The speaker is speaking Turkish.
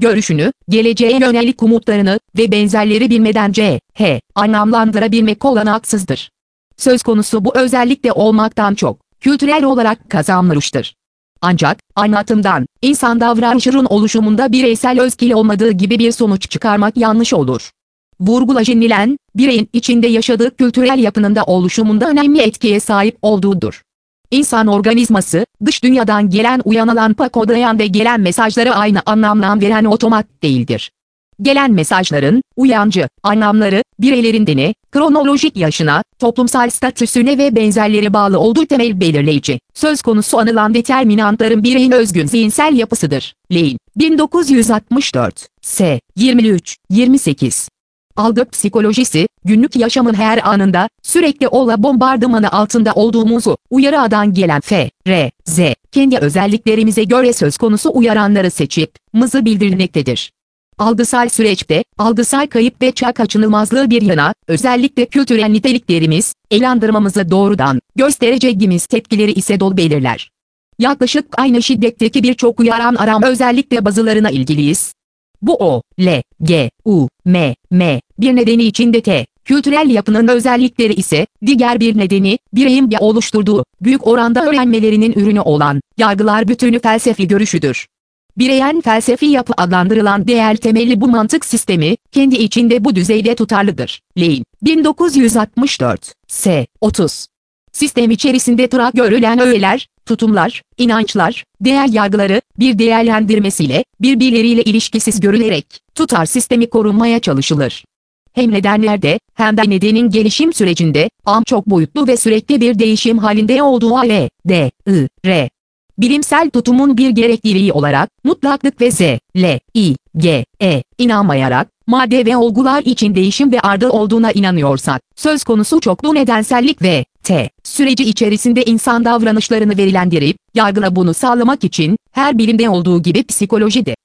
görüşünü, geleceğe yönelik umutlarını ve benzerleri bilmeden anlamlandırabilmek olanaksızdır. Söz konusu bu özellikle olmaktan çok, kültürel olarak kazanılmıştır. Ancak, anlatımdan, insan davranışının oluşumunda bireysel özgil olmadığı gibi bir sonuç çıkarmak yanlış olur. Vurgulajenilen, bireyin içinde yaşadığı kültürel yapının da oluşumunda önemli etkiye sahip olduğudur. İnsan organizması, dış dünyadan gelen uyanılan pakodayan ve gelen mesajlara aynı anlamdan veren otomat değildir. Gelen mesajların, uyancı, anlamları, bireylerin dini, kronolojik yaşına, toplumsal statüsüne ve benzerleri bağlı olduğu temel belirleyici, söz konusu anılan determinantların bireyin özgün zihinsel yapısıdır. Lane, 1964, S. 23-28. Algı psikolojisi, günlük yaşamın her anında, sürekli bombardımanı altında olduğumuzu, uyarıdan gelen kendi özelliklerimize göre söz konusu uyaranları seçip, mızı bildirmektedir. Algısal süreçte, algısal kayıp ve kaçınılmazlığı bir yana, özellikle kültürel niteliklerimiz, elandırmamızı doğrudan, göstereceğimiz tepkileri ise belirler. Yaklaşık aynı şiddetteki birçok uyaran özellikle bazılarına ilgiliyiz. Bu bir nedeni içinde kültürel yapının özellikleri ise, diğer bir nedeni, bireyin oluşturduğu, büyük oranda öğrenmelerinin ürünü olan, yargılar bütünü felsefi görüşüdür. Bireyen felsefi yapı adlandırılan değer temelli bu mantık sistemi, kendi içinde bu düzeyde tutarlıdır. Lane, 1964, S. 30. Sistem içerisinde görülen öğeler, tutumlar, inançlar, değer yargıları, bir değerlendirmesiyle, birbirleriyle ilişkisiz görülerek, tutar sistemi korunmaya çalışılır. Hem nedenlerde, hem de nedenin gelişim sürecinde, çok boyutlu ve sürekli bir değişim halinde olduğu bilimsel tutumun bir gerekliliği olarak, mutlaklık ve inanmayarak, madde ve olgular için değişim ve ardı olduğuna inanıyorsak, söz konusu çoklu nedensellik ve süreci içerisinde insan davranışlarını verilendirip, yargıla bunu sağlamak için, her bilimde olduğu gibi psikolojide